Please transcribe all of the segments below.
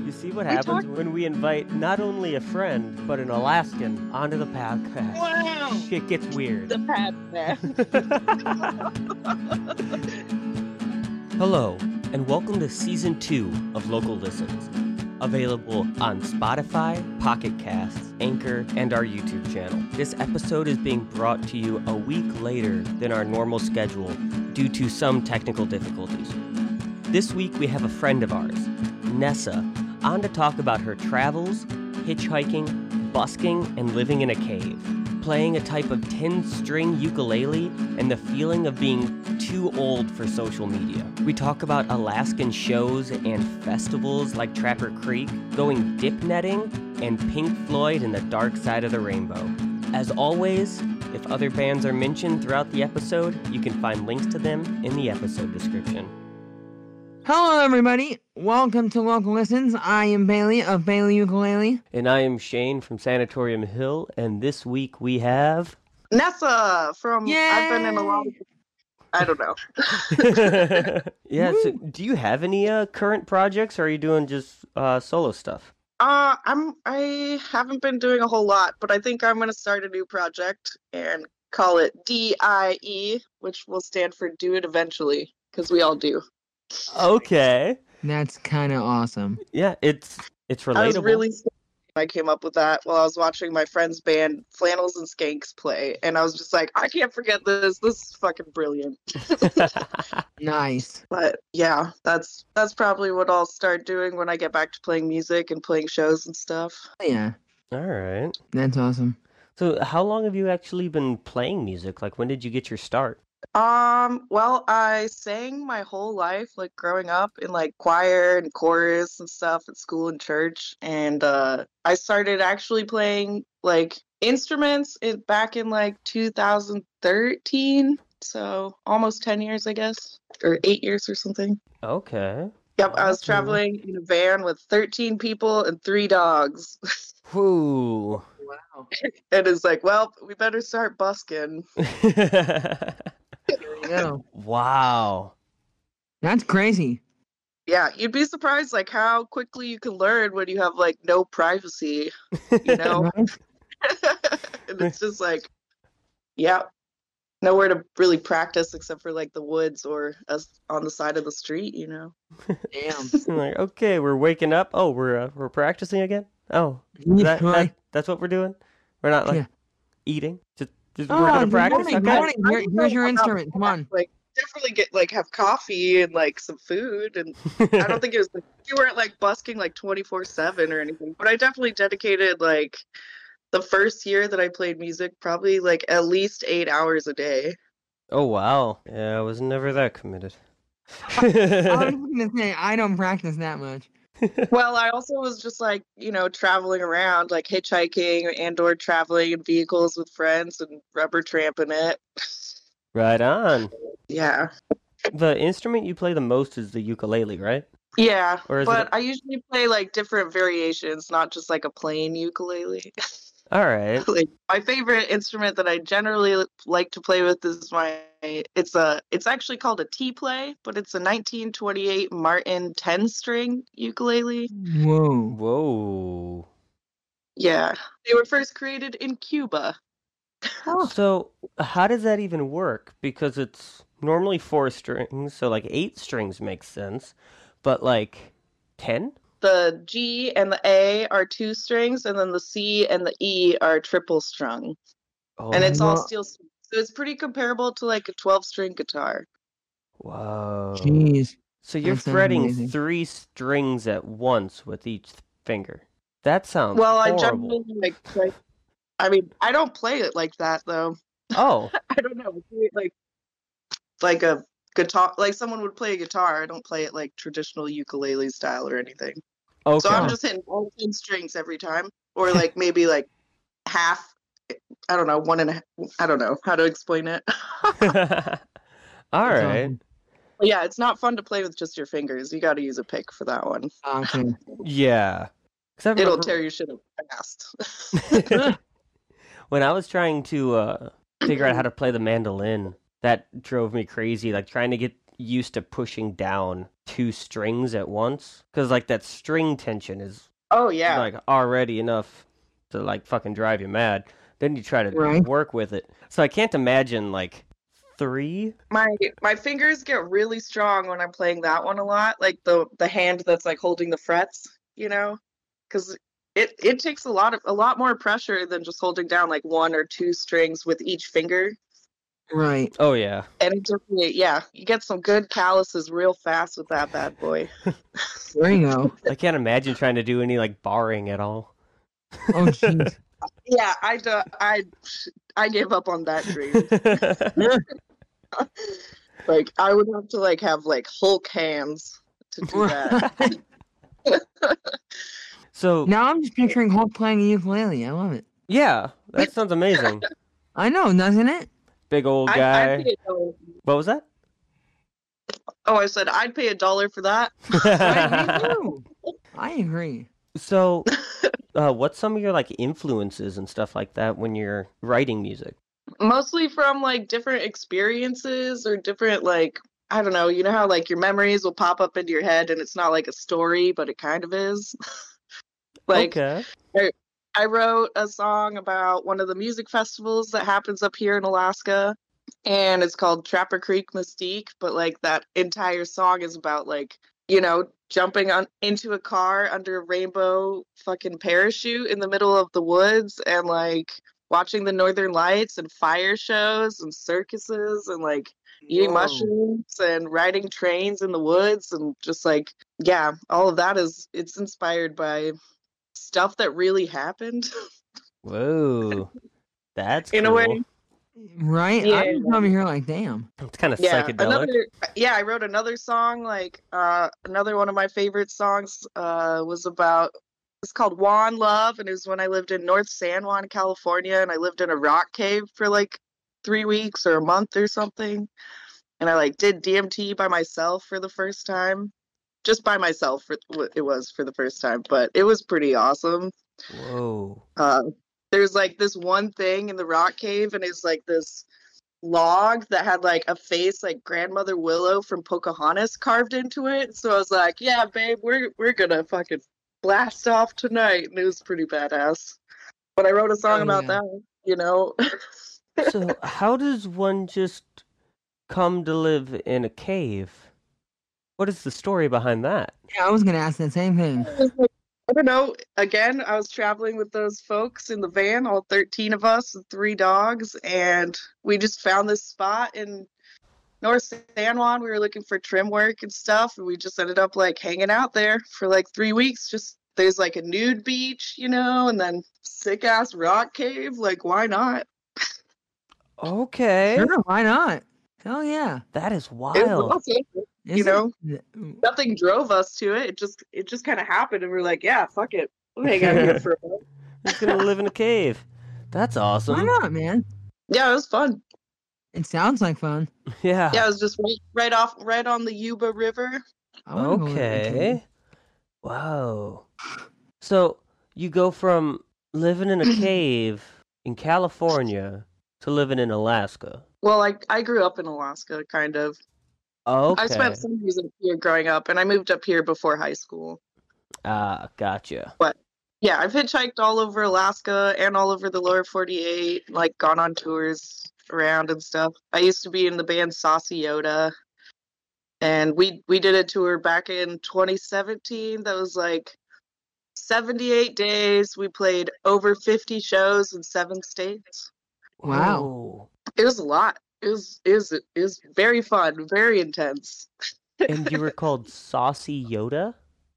You see what We happens talked- when we invite not only a friend, but an Alaskan onto the podcast. Wow. Shit gets weird. The Pad Man. Hello, and welcome to Season 2 of Local Listens. Available on Spotify, Pocket Casts, Anchor, and our YouTube channel. This episode is being brought to you a week later than our normal schedule due to some technical difficulties. This week we have a friend of ours, Nessa, on to talk about her travels, hitchhiking, busking, and living in a cave, playing a type of 10-string ukulele, and the feeling of being too old for social media. We talk about Alaskan shows and festivals like Trapper Creek, going dip netting, and Pink Floyd and the Dark Side of the Rainbow. As always, if other bands are mentioned throughout the episode, you can find links to them in the episode description. Hello, everybody. Welcome to Local Listens. I am Bailey of Bailey Ukulele. And I am Shane from Sanatorium Hill, and this week we have... Nessa from Yay! I've been in a lot of... I don't know. Yeah, so do you have any current projects, or are you doing just solo stuff? I haven't been doing a whole lot, but I think I'm gonna start a new project and call it DIE, which will stand for Do It Eventually, because we all do. Okay. That's kind of awesome. Yeah, it's relatable. I was really sad when I came up with that while I was watching my friend's band Flannels and Skanks play, and I was just like, I can't forget this. This is fucking brilliant. Nice. But yeah, that's probably what I'll start doing when I get back to playing music and playing shows and stuff. Yeah, All right. that's awesome. So how long have you actually been playing music? Like, when did you get your start? Well, I sang my whole life, like growing up in like choir and chorus and stuff at school and church. And I started actually playing like instruments back in like 2013. So almost 10 years, I guess, or 8 years or something. Okay. Yep, I was Awesome. traveling in a van with 13 people and 3 dogs. Whoo. Wow. And it's like, well, we better start busking. There you go. Wow. That's crazy. Yeah, you'd be surprised like how quickly you can learn when you have like no privacy, you know? Right? And it's just like, yeah, nowhere to really practice except for like the woods or us on the side of the street, you know? Damn. I'm like, okay, we're waking up. Oh, we're practicing again. Oh, Yeah, right. that's what we're doing. We're not like Yeah. eating. Just Oh, we're gonna good practice. morning, Okay. morning. Here's your instrument. Come on. Like, definitely get like have coffee and like some food. And I don't think it was like, you weren't like busking like 24/7 or anything, but I definitely dedicated like the first year that I played music probably like at least 8 hours a day. Oh wow. Yeah, I was never that committed. I was gonna say I don't practice that much. Well, I also was just like, you know, traveling around, like hitchhiking and or traveling in vehicles with friends and rubber tramping it. Right on. Yeah. The instrument you play the most is the ukulele, right? Yeah, Or is but it- I usually play like different variations, not just like a plain ukulele. All right. Like my favorite instrument that I generally like to play with is it's actually called a T-play, but it's a 1928 Martin 10-string ukulele. Whoa. Whoa. Yeah, they were first created in Cuba. So how does that even work? Because it's normally 4 strings, so like 8 strings makes sense, but like 10? The G and the A are 2 strings, and then the C and the E are triple strung, Oh, and it's all Whoa. steel strings. So it's pretty comparable to like a 12-string guitar. whoa. Jeez. So you're That sounds fretting amazing. 3 strings at once with each finger. That sounds Well, I horrible. generally like I mean, I don't play it like that though. Oh, I don't know, like a guitar, like someone would play a guitar. I don't play it like traditional ukulele style or anything. okay. So I'm just hitting all 10 strings every time, or like maybe like half. I don't know, one and a. I don't know how to explain it. All That's right. awesome. But yeah, it's not fun to play with just your fingers. You got to use a pick for that one. Okay. Yeah. 'Cause I It'll remember tear your shit up fast. when I was trying to figure out how to play the mandolin, that drove me crazy. Like trying to get used to pushing down 2 strings at once, because like that string tension is Oh yeah. like already enough to like fucking drive you mad. Then you try to Right. work with it. So I can't imagine like 3. My fingers get really strong when I'm playing that one a lot, like the hand that's like holding the frets, because it takes a lot more pressure than just holding down like 1 or 2 strings with each finger. Right. Oh yeah. And it definitely, yeah, you get some good calluses real fast with that bad boy. There you go. I can't imagine trying to do any like barring at all. Oh, jeez. Yeah, I gave up on that dream. Like I would have to like have like Hulk hands to do that. So Now I'm just picturing Hulk playing a ukulele. I love it. yeah, that sounds amazing. I know, doesn't it? Big old I'd guy. pay $1. What was that? Oh, I said I'd pay $1 for that. Right, me too. I agree. So, what's some of your like influences and stuff like that when you're writing music? Mostly from like different experiences or different like I don't know, you know how like your memories will pop up into your head and it's not like a story, but it kind of is. Like Okay. I wrote a song about one of the music festivals that happens up here in Alaska, and it's called Trapper Creek Mystique, but like that entire song is about like, jumping into a car under a rainbow fucking parachute in the middle of the woods and like watching the Northern Lights and fire shows and circuses and like eating Whoa. mushrooms and riding trains in the woods and just like, yeah, all of that it's inspired by stuff that really happened. Whoa, that's In a cool. way. Right? Yeah. I'm just over here like, damn. It's kind of Yeah, psychedelic. I wrote another song, like another one of my favorite songs it's called Juan Love, and it was when I lived in North San Juan, California, and I lived in a rock cave for like 3 weeks or a month or something. And I like did DMT by myself for the first time. Just by myself it was for the first time, but it was pretty awesome. Whoa. There's like this one thing in the rock cave, and it's like this log that had like a face like Grandmother Willow from Pocahontas carved into it. So I was like, yeah, babe, we're gonna fucking blast off tonight. And it was pretty badass. But I wrote a song Oh, about yeah. that. So, how does one just come to live in a cave? What is the story behind that? Yeah, I was gonna ask that same thing. I don't know. Again, I was traveling with those folks in the van, all 13 of us and 3 dogs, and we just found this spot in North San Juan. We were looking for trim work and stuff, and we just ended up like hanging out there for like 3 weeks. Just there's like a nude beach, and then sick ass rock cave. Like, why not? Okay. Sure, why not? Hell yeah. That is It was wild. awesome. Nothing drove us to it. It just kind of happened, and we're like, yeah, fuck it, we'll hang out here for a bit. He's gonna live in a cave. That's awesome. Why not, man? Yeah, it was fun. It sounds like fun. Yeah. Yeah, it was just right on the Yuba River. I wanna go live in a cave. Okay. Wow. So you go from living in a cave in California to living in Alaska. Well, I grew up in Alaska, kind of. Okay. I spent some years up here growing up, and I moved up here before high school. Ah, gotcha. Yeah, I've hitchhiked all over Alaska and all over the lower 48, like gone on tours around and stuff. I used to be in the band Saucy Yoda, and we did a tour back in 2017 that was like 78 days. We played over 50 shows in 7 states. Wow. Whoa. It was a lot. It was very fun, very intense. And you were called Saucy Yoda?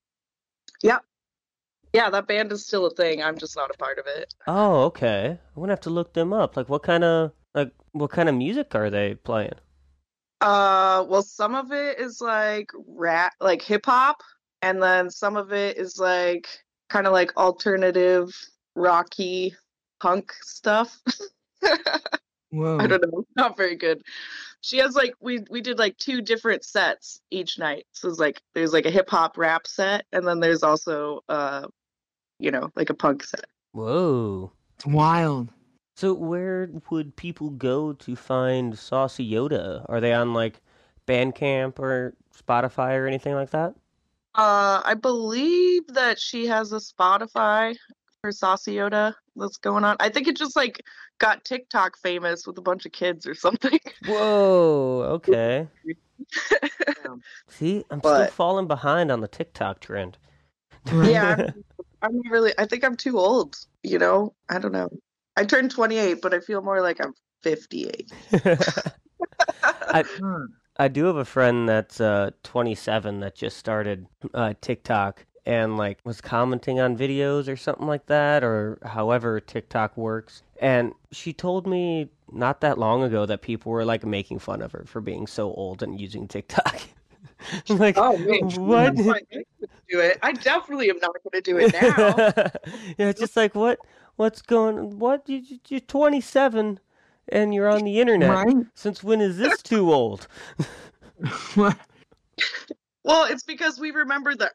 Yeah, that band is still a thing. I'm just not a part of it. Oh, okay. I'm gonna have to look them up. Like what kind of music are they playing? Well, some of it is like rap, like hip hop, and then some of it is like kind of like alternative, rocky, punk stuff. Whoa. I don't know, not very good. She has like we did like 2 different sets each night. So it's like there's like a hip hop rap set, and then there's also like a punk set. Whoa. It's wild. So where would people go to find Saucy Yoda? Are they on like Bandcamp or Spotify or anything like that? I believe that she has a Spotify for Saucy Yoda that's going on. I think it just like got TikTok famous with a bunch of kids or something. Whoa, okay. See, I'm still But falling behind on the TikTok trend. yeah, I'm not really. I think I'm too old. You know, I don't know. I turned 28, but I feel more like I'm 58. I do have a friend that's 27 that just started TikTok and like was commenting on videos or something like that, or however TikTok works. And she told me not that long ago that people were like making fun of her for being so old and using TikTok. I'm like, Oh, man, what? that's fine. I could do it. I definitely am not going to do it now. Yeah, it's just like what's going? What you're 27 and you're on the internet. Right? Since when is this too old? Well, it's because we remember the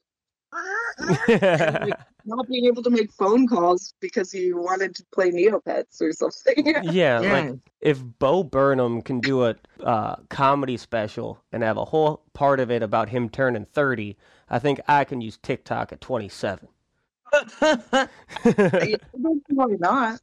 not being able to make phone calls because you wanted to play Neopets or something. Yeah, Yeah. like if Bo Burnham can do a comedy special and have a whole part of it about him turning 30, I think I can use TikTok at 27. Why not?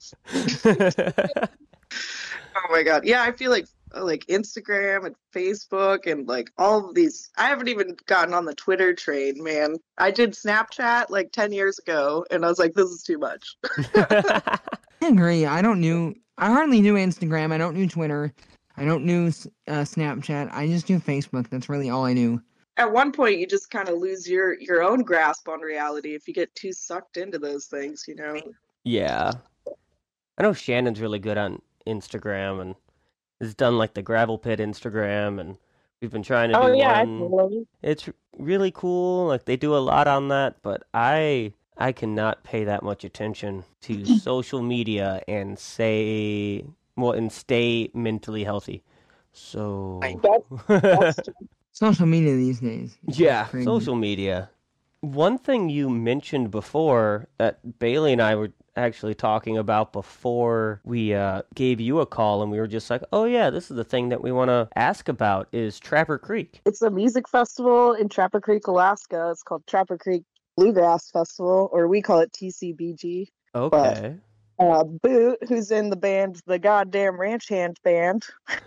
Oh my god. Yeah, I feel like Instagram and Facebook and like all of these. I haven't even gotten on the Twitter train, man. I did Snapchat like 10 years ago and I was like, this is too much. I agree. I hardly knew Instagram. I don't knew Twitter. I don't knew Snapchat. I just knew Facebook. That's really all I knew. At one point you just kind of lose your own grasp on reality if you get too sucked into those things, you know. Yeah. I know Shannon's really good on Instagram and has done like the Gravel Pit Instagram, and we've been trying to do I one. follow. It's really cool. Like they do a lot on that, but I cannot pay that much attention to social media and stay mentally healthy. So That's Social media these days. It's yeah, crazy. social media. One thing you mentioned before that Bailey and I were actually talking about before we gave you a call, and we were just like, oh yeah, this is the thing that we want to ask about is Trapper Creek. It's a music festival in Trapper Creek, Alaska. It's called Trapper Creek Bluegrass Festival, or we call it TCBG. Okay. Boot, who's in the band, the Goddamn Ranch Hand Band,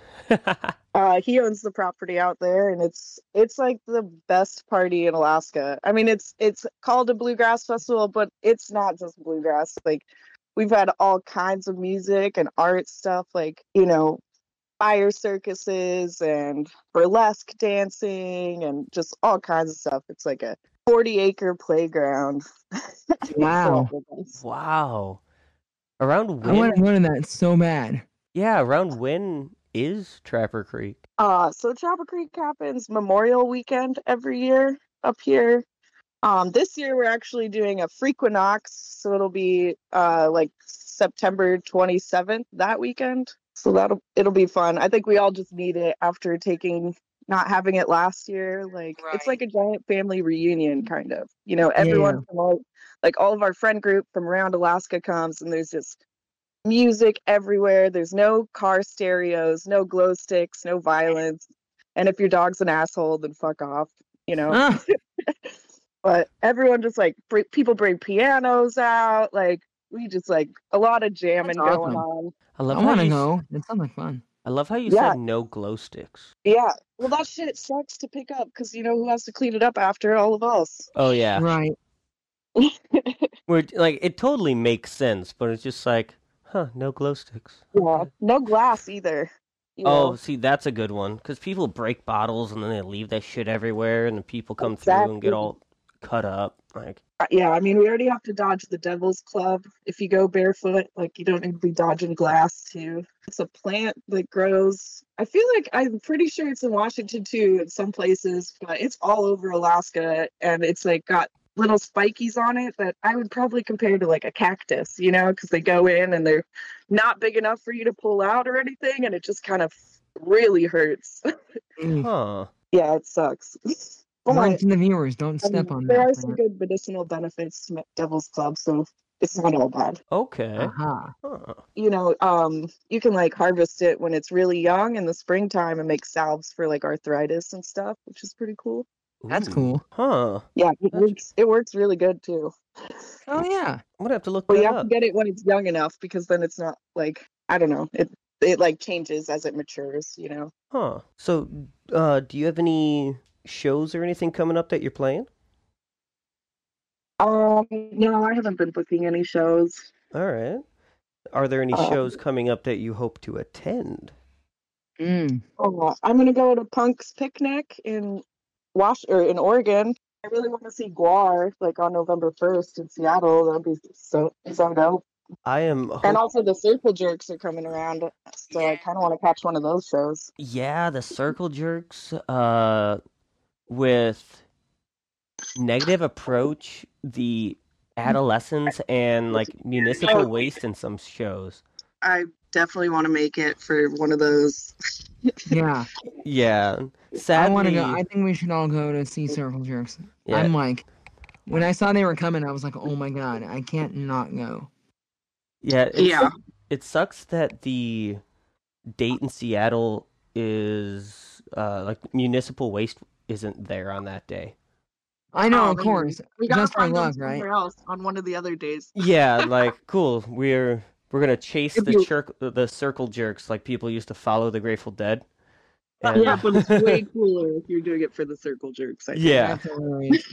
he owns the property out there, and it's like the best party in Alaska. I mean, it's called a bluegrass festival, but it's not just bluegrass. Like, we've had all kinds of music and art stuff, like, you know, fire circuses and burlesque dancing and just all kinds of stuff. It's like a 40-acre playground. Wow. Wow. Around I want when? to go to that so bad. Yeah, around when is Trapper Creek? So Trapper Creek happens Memorial Weekend every year up here. This year we're actually doing a Frequinox, so it'll be like September 27th that weekend. So it'll be fun. I think we all just need it after not having it last year. Like, it's like a giant family reunion, kind of. You know, everyone from all of our friend group from around Alaska comes, and there's just music everywhere. There's no car stereos, no glow sticks, no violence. And if your dog's an asshole, then fuck off, you know. But everyone just like people bring pianos out. Like, we just like a lot of jamming going on. I want to go. It sounds like fun. I love how you said no glow sticks. Yeah. Well, that shit sucks to pick up because you know who has to clean it up after? All of us. Oh yeah. Right. We're like, it totally makes sense, but it's just like, no glow sticks. Yeah. No glass either. You know? Oh, see, that's a good one because people break bottles and then they leave that shit everywhere, and the people come through and get all cut up. Like, yeah, I mean, we already have to dodge the Devil's Club if you go barefoot. Like, you don't need to be dodging glass too. It's a plant that grows. I feel like I'm pretty sure it's in Washington too, in some places, but it's all over Alaska, and it's like got little spikies on it that I would probably compare to like a cactus, you know, because they go in and they're not big enough for you to pull out or anything, and it just kind of really hurts. huh? Yeah, it sucks. Warning to the viewers, don't step on that. There are some good medicinal benefits to Devil's Club, so It's not all bad. Okay. Uh-huh. Huh. You can like harvest it when it's really young in the springtime and make salves for like arthritis and stuff, which is pretty cool. That's Ooh. cool. Huh. Yeah, it works really good too. Oh yeah. I'm gonna have to look But that you have up. to get it when it's young enough because then it's not like, I don't know, it like changes as it matures, you know. Huh. So, do you have any shows or anything coming up that you're playing? No, I haven't been booking any shows. All right. Are there any Um, shows coming up that you hope to attend? I'm gonna go to Punk's Picnic in in Oregon. I really want to see Guar like on November 1st in Seattle. That'd be so dope. I am And also the Circle Jerks are coming around, so I kind of want to catch one of those shows. Yeah, the Circle Jerks, with Negative Approach, the Adolescents, and like Municipal Waste in some shows. I definitely want to make it for one of those. Yeah. Yeah, I want to sadly, go. I think we should all go to see Circle Jerks. yeah, I'm like, when I saw they were coming, I was like, oh my god, I can't not go. yeah, Yeah. it sucks that the date in Seattle is like Municipal Waste isn't there on that day. I know, Oh, of man. course. We gotta Just our find them luck, right? somewhere else on one of the other days. Yeah, like cool. We're gonna chase If the you- the Circle Jerks like people used to follow the Grateful Dead. And, Yeah, but it's way cooler if you're doing it for the Circle Jerks. I think. yeah. That's hilarious.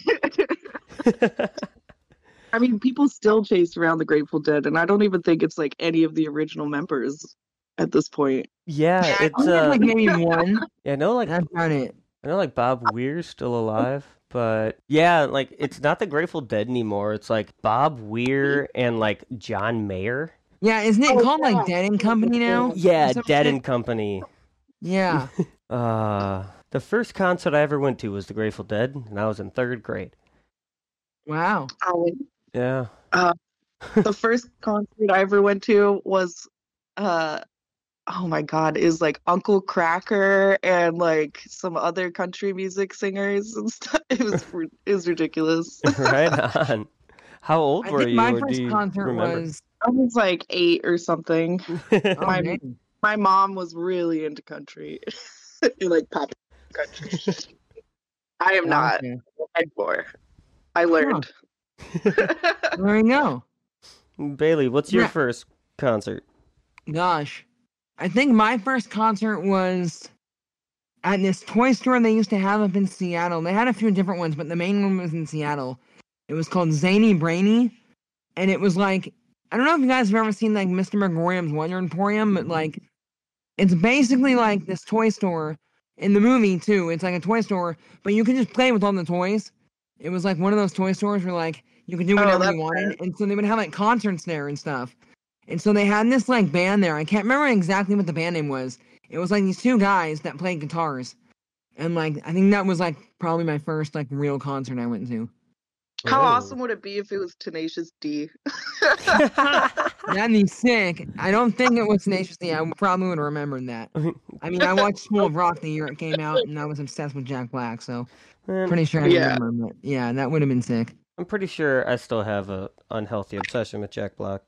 I mean, people still chase around the Grateful Dead, and I don't even think it's like any of the original members at this point. Yeah, I it's think there's like maybe one. yeah, I know like That's about it. Bob Weir's still alive, but yeah, like it's not the Grateful Dead anymore. It's like Bob Weir and like John Mayer. Yeah, isn't it Oh, called like yeah. Dead and Company now? Yeah, Or some Dead shit? and Company. Yeah. The first concert I ever went to was the Grateful Dead, and I was in 3rd grade. Wow. Yeah. The first concert I ever went to was, oh my God, is like Uncle Cracker and like some other country music singers and stuff. It was ridiculous. Right on. How old I were think you? my Or do first you concert remember? was. I was like 8 or something. Oh, My- man. My mom was really into country, like pop country. I am not. Gotcha. Anymore. I learned. There you go. Bailey, what's your Yeah. first concert? Gosh. I think my first concert was at this toy store they used to have up in Seattle. They had a few different ones, but the main one was in Seattle. It was called Zany Brainy. And it was like, I don't know if you guys have ever seen like Mr. Megorium's Wonder Emporium, but like, it's basically like this toy store in the movie too. It's like a toy store, but you can just play with all the toys. It was like one of those toy stores where like you could do whatever that's you wanted, and so they would have like concerts there and stuff. And so they had this like band there. I can't remember exactly what the band name was. It was like these two guys that played guitars, and like I think that was like probably my first like real concert I went to. How Oh. awesome would it be if it was Tenacious D? That'd be sick. I don't think it was Tenacious D. I probably would have remembered that. I mean, I watched School of Rock the year it came out, and I was obsessed with Jack Black, so Man, pretty sure I Yeah. remember. But yeah, that would have been sick. I'm pretty sure I still have a unhealthy obsession with Jack Black.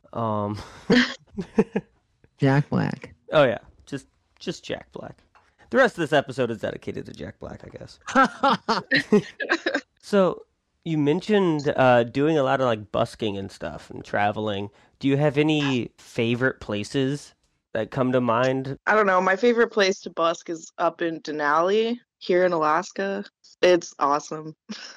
Jack Black. Oh yeah, just Jack Black. The rest of this episode is dedicated to Jack Black, I guess. So you mentioned doing a lot of like busking and stuff and traveling. Do you have any favorite places that come to mind? I don't know. My favorite place to busk is up in Denali here in Alaska. It's awesome.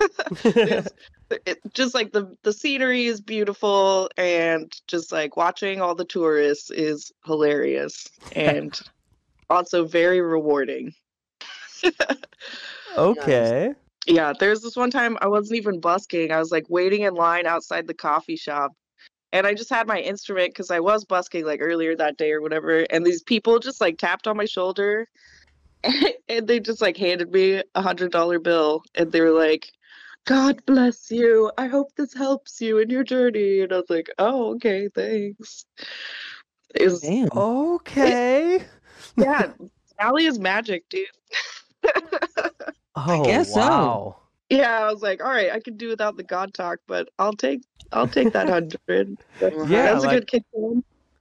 Just like the scenery is beautiful, and just like watching all the tourists is hilarious and also very rewarding. Okay. Yeah, there's this one time I wasn't even busking. I was like waiting in line outside the coffee shop. And I just had my instrument because I was busking like earlier that day or whatever. And these people just like tapped on my shoulder and they just like handed me $100 bill. And they were like, "God bless you. I hope this helps you in your journey." And I was like, "Oh, okay, thanks." It was, Damn. Okay. yeah, Allie is magic, dude. Oh, guess so. wow. Yeah, I was like, all right, I could do without the God talk, but I'll take I'll take that 100. Yeah, That's a good kick home.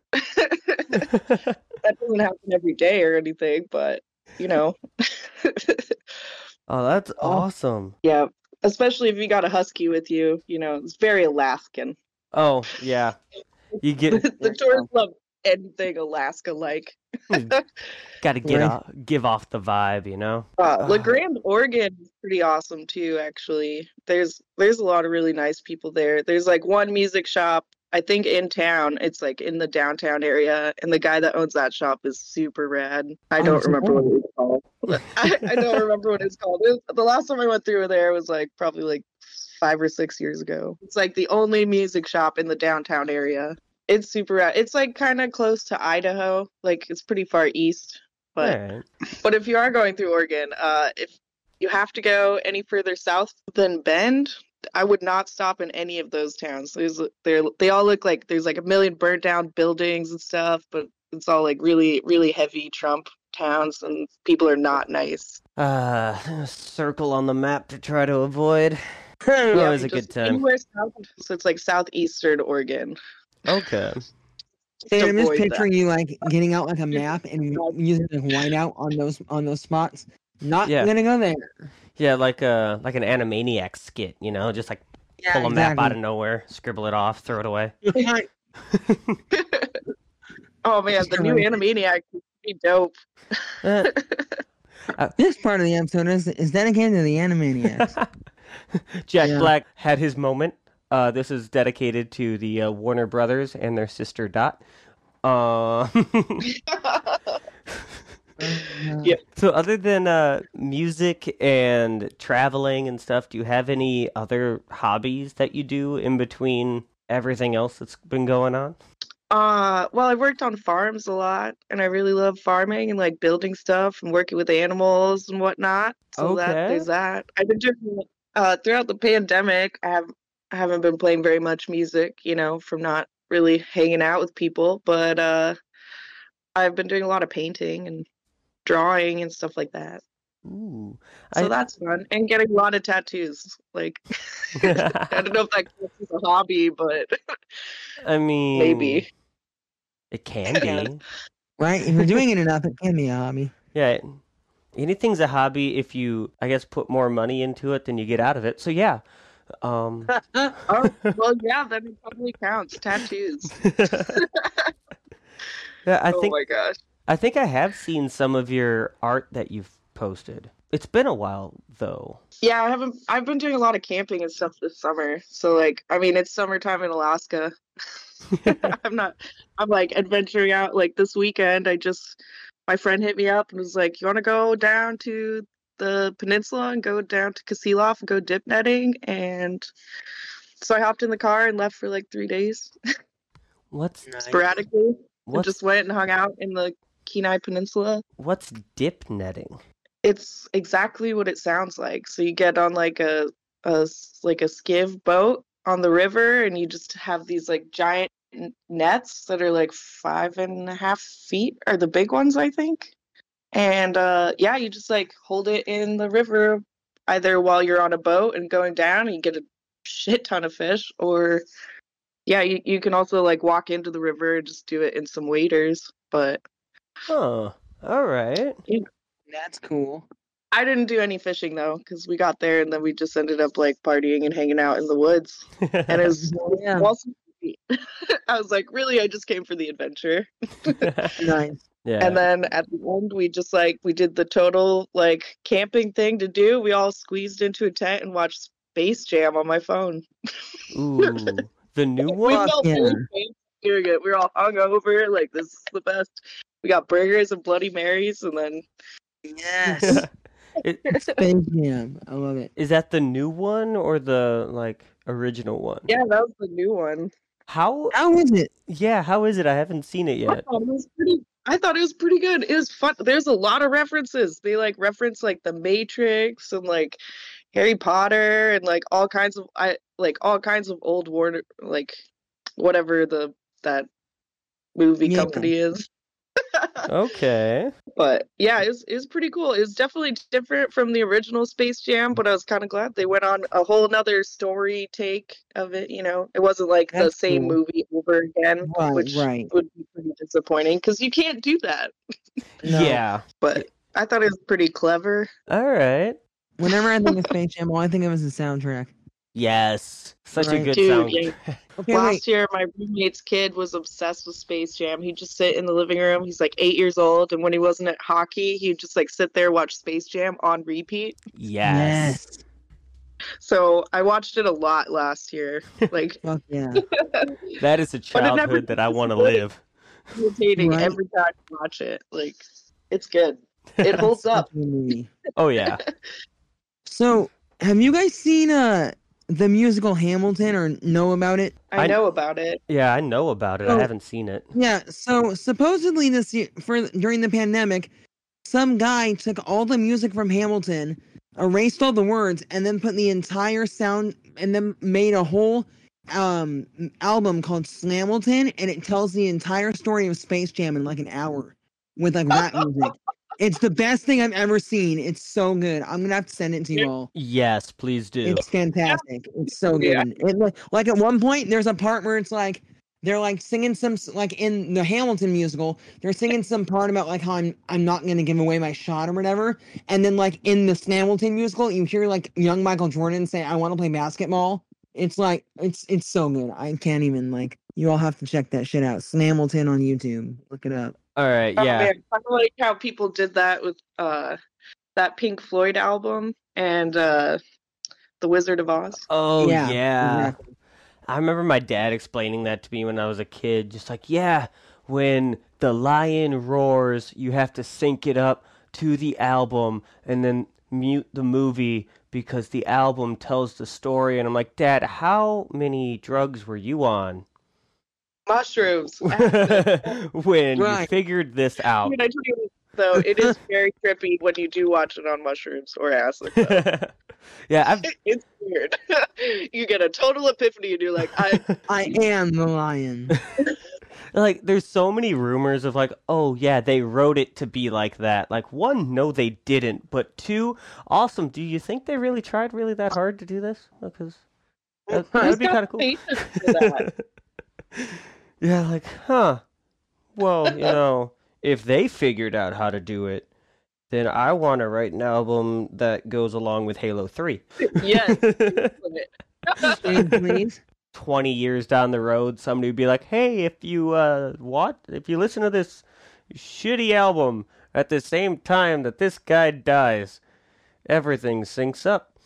That doesn't happen every day or anything, but you know. Oh, that's Oh, awesome. yeah. Especially if you got a husky with you, you know, it's very Alaskan. Oh, yeah. You get The tourists love anything Alaska like. got to Right. give off the vibe, you know? LaGrande, Oregon is pretty awesome too, actually. There's a lot of really nice people there. There's like one music shop, I think in town. It's like in the downtown area, and the guy that owns that shop is super rad. I Oh, don't remember what cool. it's called. I don't remember what it's called. The last time I went through there was like probably like 5 or 6 years ago. It's like the only music shop in the downtown area. It's super rad. It's like kind of close to Idaho. Like it's pretty far east, All but right. if you are going through Oregon, if you have to go any further south than Bend, I would not stop in any of those towns. They all look like there's like a million burnt down buildings and stuff, but it's all like really, really heavy Trump towns, and people are not nice. Circle on the map to try to avoid. Yeah, Always a good just time. anywhere south, so it's like southeastern Oregon. Okay. And I'm just Avoid that. picturing you like getting out like a map and using like whiteout on those spots. Not Yeah. gonna go there. Yeah, like an Animaniac skit, you know, just like pull a map out of nowhere, scribble it off, throw it away. Exactly. Oh man, the new Animaniac is pretty dope. This part of the episode is dedicated to the Animaniacs. Jack Yeah. Black had his moment. This is dedicated to the Warner Brothers and their sister Dot. Yeah. So other than music and traveling and stuff, do you have any other hobbies that you do in between everything else that's been going on? Well, I've worked on farms a lot, and I really love farming and like building stuff and working with animals and whatnot. So there's that. I've been doing throughout the pandemic. I haven't been playing very much music, you know, from not really hanging out with people, but I've been doing a lot of painting and drawing and stuff like that. Ooh. So that's fun, and getting a lot of tattoos. Like, I don't know if that counts as a hobby, but I mean, maybe. it can be. Right? If you're doing it enough, it can be a hobby. Yeah. Anything's a hobby if you, I guess, put more money into it than you get out of it. So yeah. Oh, well, yeah, then it probably counts. Tattoos. Yeah, Oh my gosh. I think I have seen some of your art that you've posted. It's been a while though. Yeah, I've been doing a lot of camping and stuff this summer. So like, I mean, it's summertime in Alaska. I'm like adventuring out like this weekend. My friend hit me up and was like, "You want to go down to the peninsula and go down to Kasilof and go dip netting?" And so I hopped in the car and left for like 3 days What's sporadically and what's just went and hung out in the Kenai Peninsula. what's dip netting? It's exactly what it sounds like. So you get on like a skiff boat on the river, and you just have these like giant nets that are like 5.5 feet, are the big ones, I think. And yeah, you just like hold it in the river either while you're on a boat and going down, and you get a shit ton of fish, or yeah, you can also like walk into the river and just do it in some waders. But Huh. All right. That's cool. I didn't do any fishing though, because we got there and then we just ended up like partying and hanging out in the woods. And it was Yeah. awesome. I was like, really, I just came for the adventure. Nice. Yeah. And then at the end, we did the total like camping thing to do. We all squeezed into a tent and watched Space Jam on my phone. Ooh, the new We one? felt yeah. really fancy doing it. We were all hungover, like this is the best. We got burgers and Bloody Marys, and then Yes. Space Jam. I love it. Is that the new one or the like original one? yeah, that was the new one. How How is it? Yeah, how is it? I haven't seen it yet. I thought it was pretty good. It was fun. There's a lot of references. They like reference like The Matrix and like Harry Potter and like all kinds of old Warner, like whatever that movie Yeah. company is. Okay. But yeah, it was pretty cool. It was definitely different from the original Space Jam, but I was kind of glad they went on a whole nother story take of it. It wasn't like the That's same cool. movie over again, Right, which right. would be pretty disappointing because you can't do that. No. Yeah. But I thought it was pretty clever. All right. Whenever I think of Space Jam, all I think of is the soundtrack. Yes. Such a Right. good Dude, sound. yeah. Okay, wait. Last year, my roommate's kid was obsessed with Space Jam. He'd just sit in the living room. He's like 8 years old, and when he wasn't at hockey, he'd just like sit there watch Space Jam on repeat. Yes. So I watched it a lot last year. Like, Fuck yeah. That is a But it never childhood that I want to disappointed. live. Irritating Right. every time you watch it. Like, it's good. It holds Such up. a good movie. Oh, yeah. So, have you guys seen the musical Hamilton or know about it? I know about it. Yeah, I know about it. I Oh. haven't seen it. Yeah, so supposedly this year, during the pandemic, some guy took all the music from Hamilton, erased all the words, and then put the entire sound, and then made a whole album called Slamilton, and it tells the entire story of Space Jam in like an hour with like rap music. It's the best thing I've ever seen. It's so good. I'm gonna have to send it to you all. Yes, please do. It's fantastic. It's so good. Yeah. Like at one point, there's a part where it's like they're like singing some like in the Hamilton musical, they're singing some part about like how I'm not gonna give away my shot or whatever, and then like in the Snamilton musical, you hear like young Michael Jordan say, "I want to play basketball." It's like it's so good. I can't even like. You all have to check that shit out. Snamilton on YouTube. Look it up. All right, Oh, yeah. man, I like how people did that with that Pink Floyd album and The Wizard of Oz. Oh, Yeah, yeah. exactly. I remember my dad explaining that to me when I was a kid. Just like, yeah, when the lion roars, you have to sync it up to the album and then mute the movie because the album tells the story. And I'm like, Dad, how many drugs were you on Mushrooms. when you Right. figured this out? I tell you, though, it is very trippy when you do watch it on mushrooms or acid. Though. Yeah, It's weird. You get a total epiphany and you're like, I am the lion. like there's so many rumors of like, oh yeah, they wrote it to be like that. Like one, no they didn't, but two, awesome. Do you think they really tried really that hard to do this? Because that'd be kind of cool. patience for that. Yeah, like, huh. Well, if they figured out how to do it, then I want to write an album that goes along with Halo 3. Yes. Please. 20 years down the road, somebody would be like, "Hey, if you listen to this shitty album at the same time that this guy dies, everything syncs up."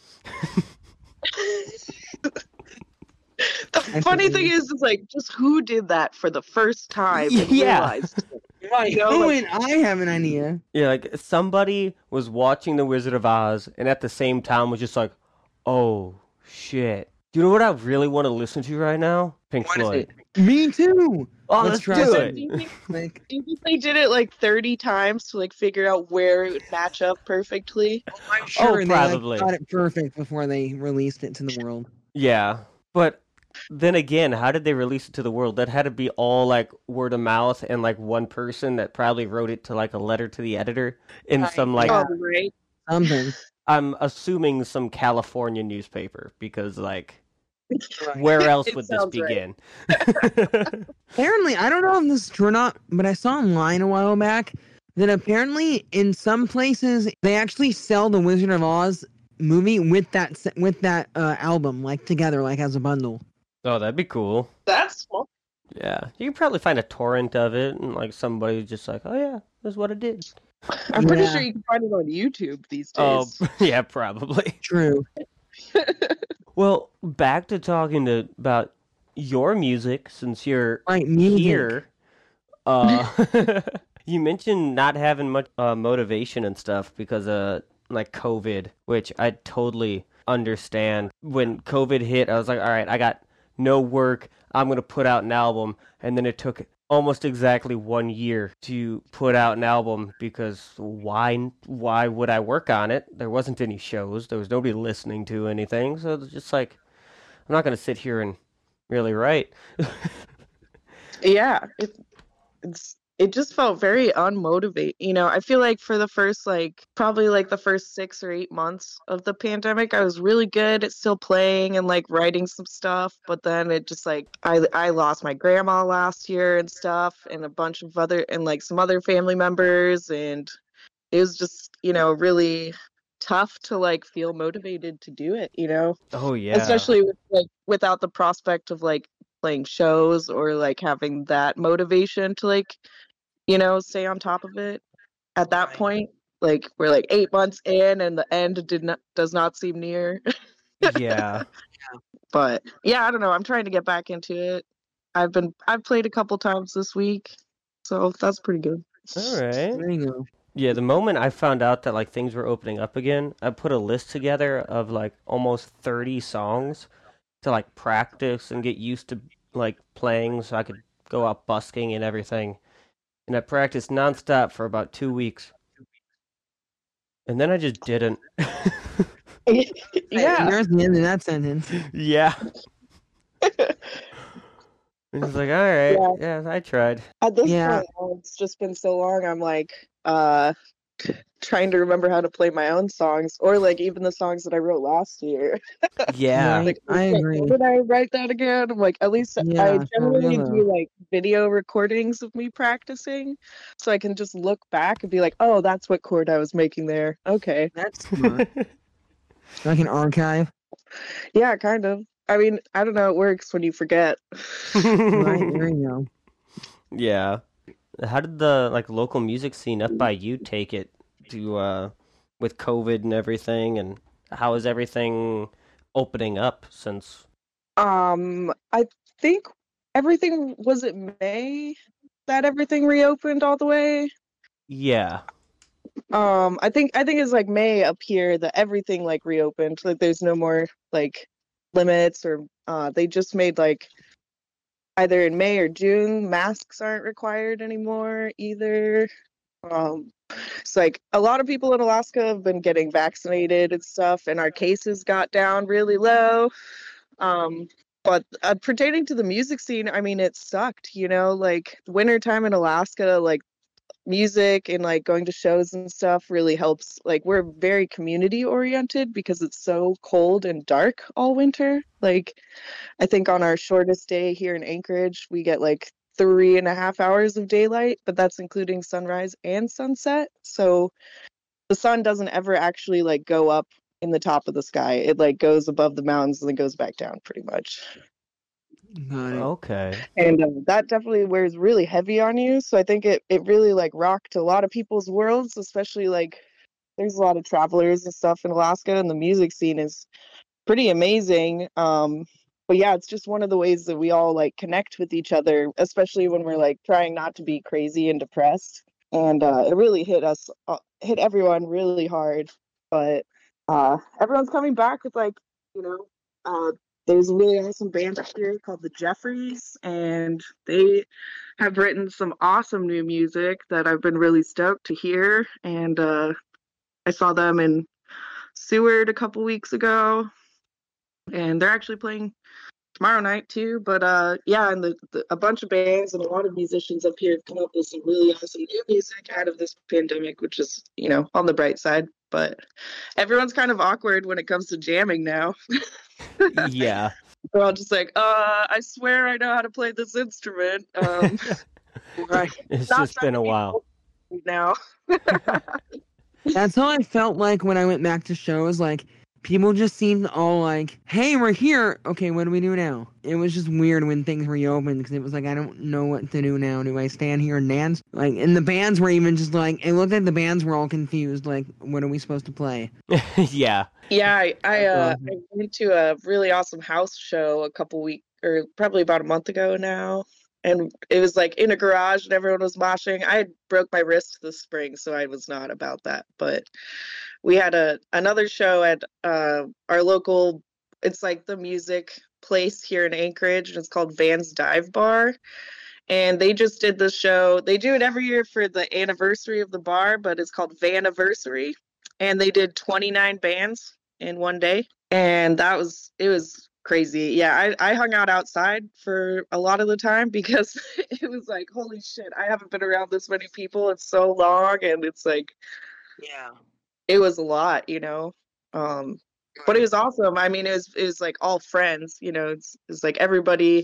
The funny thing is, it's like, just who did that for the first time and Yeah. realized? Right. You know, Oh, like- and I have an idea. Yeah, like somebody was watching The Wizard of Oz and at the same time was just like, "Oh shit." Do you know what I really want to listen to right now? Pink What is Floyd. Me too. Oh, Let's let's try do it. Do you think- Like, do you think they did it like 30 times to like figure out where it would match up perfectly? I'm sure they probably. got it perfect before they released it to the world. Yeah, but then again, how did they release it to the world? That had to be all like word of mouth and like one person that probably wrote it to like a letter to the editor in Right, some like yeah. Oh, right. Something. I'm assuming some California newspaper because like Right. where else It would this sounds right. begin? Apparently, I don't know if this is true or not, but I saw online a while back that apparently in some places they actually sell the Wizard of Oz movie with that album like together, like as a bundle. Oh, that'd be cool. That's small. Yeah, you can probably find a torrent of it and like somebody's just like, "Oh yeah, that's what I did." I'm pretty Yeah. sure you can find it on YouTube these Oh, days. yeah, probably. True. Well, back to talking about your music since you're Right, music. here. You mentioned not having much motivation and stuff because of like COVID, which I totally understand. When COVID hit, I was like, all right, I got no work. I'm going to put out an album. And then it took almost exactly 1 year to put out an album because why would I work on it? There wasn't any shows. There was nobody listening to anything. So it's just like, I'm not going to sit here and really write. Yeah, it's it just felt very unmotivated. I feel like for the first probably like the first 6 or 8 months of the pandemic, I was really good at still playing and like writing some stuff. But then it just like I lost my grandma last year and stuff, and a bunch of other and like some other family members, and it was just really tough to like feel motivated to do it. Oh yeah. Especially without the prospect of like playing shows or like having that motivation to like stay on top of it at that point. Like we're like 8 months in and the end does not seem near. Yeah. But yeah, I don't know. I'm trying to get back into it. I've played a couple times this week, so that's pretty good. All right. There you go. Yeah, the moment I found out that like things were opening up again, I put a list together of like almost 30 songs to like practice and get used to like playing so I could go out busking and everything. And I practiced nonstop for about 2 weeks. And then I just didn't. Yeah. There's the end of that sentence. Yeah. And it's like, all right, yeah, I tried. At this Yeah. point, it's just been so long. I'm like, trying to remember how to play my own songs, or like even the songs that I wrote last year. Yeah. Right. Like, I okay, agree. how did I write that again? I'm like, at least I Yeah, for generally real, do though. like video recordings of me practicing, so I can just look back and be like, oh, that's what chord I was making there. Okay. That's smart. Like an archive. Yeah, kind of. I mean, I don't know. It works when you forget. Right, there you go. Yeah. How did the like local music scene up by you take it to with COVID and everything, and how is everything opening up since? I think everything was it May that everything reopened all the way. Yeah. I think it's like May up here that everything like reopened. Like there's no more like limits or they just made like either in May or June masks aren't required anymore either. It's like a lot of people in Alaska have been getting vaccinated and stuff, and our cases got down really low. But pertaining to the music scene, I mean, it sucked, like wintertime in Alaska, like music and like going to shows and stuff really helps. Like we're very community oriented because it's so cold and dark all winter. Like I think on our shortest day here in Anchorage, we get like 3.5 hours of daylight, but that's including sunrise and sunset. So the sun doesn't ever actually like go up in the top of the sky. It like goes above the mountains and then goes back down pretty much. Got it. Okay. And that definitely wears really heavy on you. So I think it really like rocked a lot of people's worlds, especially like there's a lot of travelers and stuff in Alaska, and the music scene is pretty amazing. But yeah, it's just one of the ways that we all like connect with each other, especially when we're like trying not to be crazy and depressed. And it really hit everyone really hard. But everyone's coming back with like, there's a really awesome band up here called the Jeffries, and they have written some awesome new music that I've been really stoked to hear. And I saw them in Seward a couple weeks ago, and they're actually playing tomorrow night too. But yeah, and a bunch of bands and a lot of musicians up here have come up with some really awesome new music out of this pandemic, which is on the bright side. But everyone's kind of awkward when it comes to jamming now. Yeah. We're all just like, I swear I know how to play this instrument. Right. It's Not just been a while. now. That's how I felt like when I went back to shows. Like, people just seemed all like, hey, we're here. Okay, what do we do now? It was just weird when things reopened because it was like, I don't know what to do now. Do I stand here and dance? Like, and the bands were even just like, it looked like the bands were all confused. Like, what are we supposed to play? Yeah. Yeah, I went to a really awesome house show a couple weeks, or probably about a month ago now. And it was like in a garage and everyone was moshing. I had broke my wrist this spring, so I was not about that. But we had another show at our local, it's like the music place here in Anchorage, and it's called Van's Dive Bar. And they just did this show. They do it every year for the anniversary of the bar, but it's called Vaniversary. And they did 29 bands in one day. And it was crazy. Yeah, I hung out outside for a lot of the time because it was like, holy shit, I haven't been around this many people in so long, and it's like Yeah. it was a lot, you know. But it was awesome. I mean, it was like all friends, you know. It's like everybody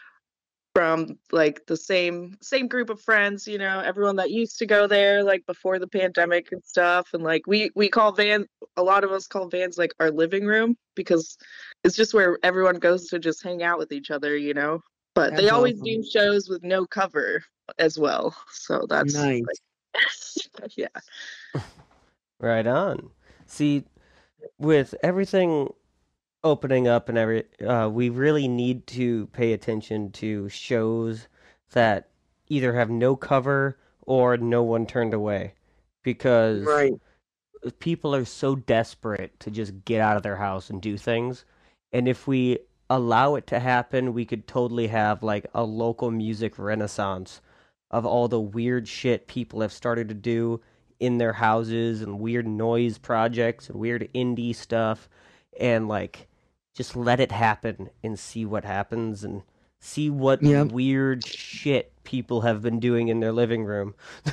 from like the same group of friends, you know, everyone that used to go there like before the pandemic and stuff. And like we call Van, a lot of us call Vans like our living room because it's just where everyone goes to just hang out with each other, you know. But they That's always awesome. do shows with no cover as well. So that's Nice. like, yeah. Right on. See, with everything opening up and we really need to pay attention to shows that either have no cover or no one turned away, because Right. people are so desperate to just get out of their house and do things. And if we allow it to happen, we could totally have like a local music renaissance of all the weird shit people have started to do in their houses, and weird noise projects and weird indie stuff, and like just let it happen and see what happens, and see what Yep. weird shit people have been doing in their living room.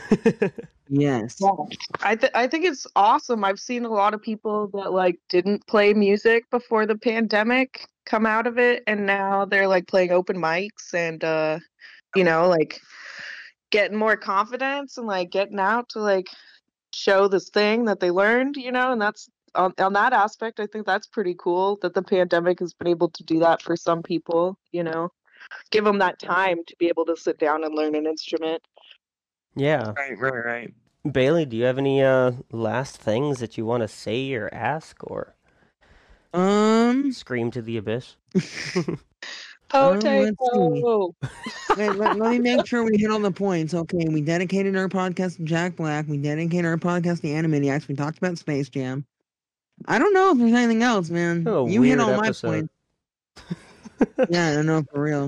Yes. I think it's awesome. I've seen a lot of people that like didn't play music before the pandemic come out of it, and now they're like playing open mics and you know, like getting more confidence and like getting out to like show this thing that they learned, you know, and that's on that aspect, I think that's pretty cool that the pandemic has been able to do that for some people, you know, give them that time to be able to sit down and learn an instrument. Yeah. Right. Bailey, do you have any last things that you want to say or ask or scream to the abyss? Let's see. Potato. Wait, let me make sure we hit all the points. Okay, we dedicated our podcast to Jack Black. We dedicated our podcast to Animaniacs. We talked about Space Jam. I don't know if there's anything else, man. Oh, You hit weird all episode. my points. Yeah, I don't know, for real.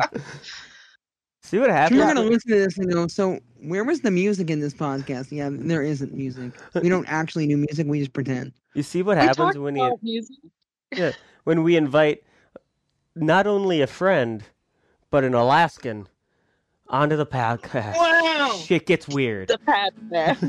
See what happens? You're gonna listen to this and go, so where was the music in this podcast? Yeah, there isn't music. We don't actually do music, we just pretend. You see what We happens talked when about music. when we invite not only a friend but an Alaskan onto the podcast. Wow! Shit gets weird. The Pat Man.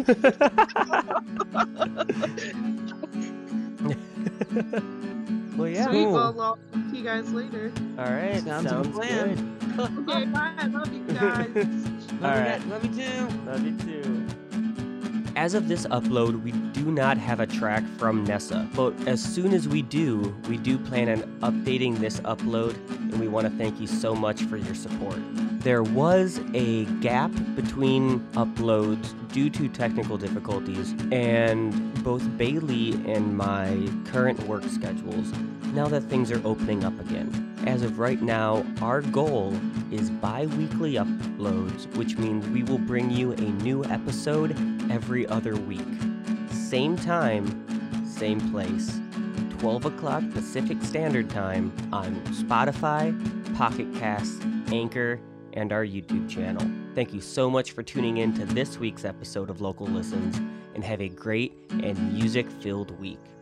Well, yeah. Sweet. Cool. Well, I'll talk to you guys later. All right. Sounds like a plan. good. Okay, bye. I love you guys. All right. Love you too. Love you too. As of this upload, we do not have a track from Nessa, but as soon as we do plan on updating this upload, and we want to thank you so much for your support. There was a gap between uploads due to technical difficulties, and both Bailey and my current work schedules, now that things are opening up again. As of right now, our goal is bi-weekly uploads, which means we will bring you a new episode every other week. Same time, same place. 12 o'clock Pacific Standard Time on Spotify, Pocket Casts, Anchor, and our YouTube channel. Thank you so much for tuning in to this week's episode of Local Listens, and have a great and music-filled week.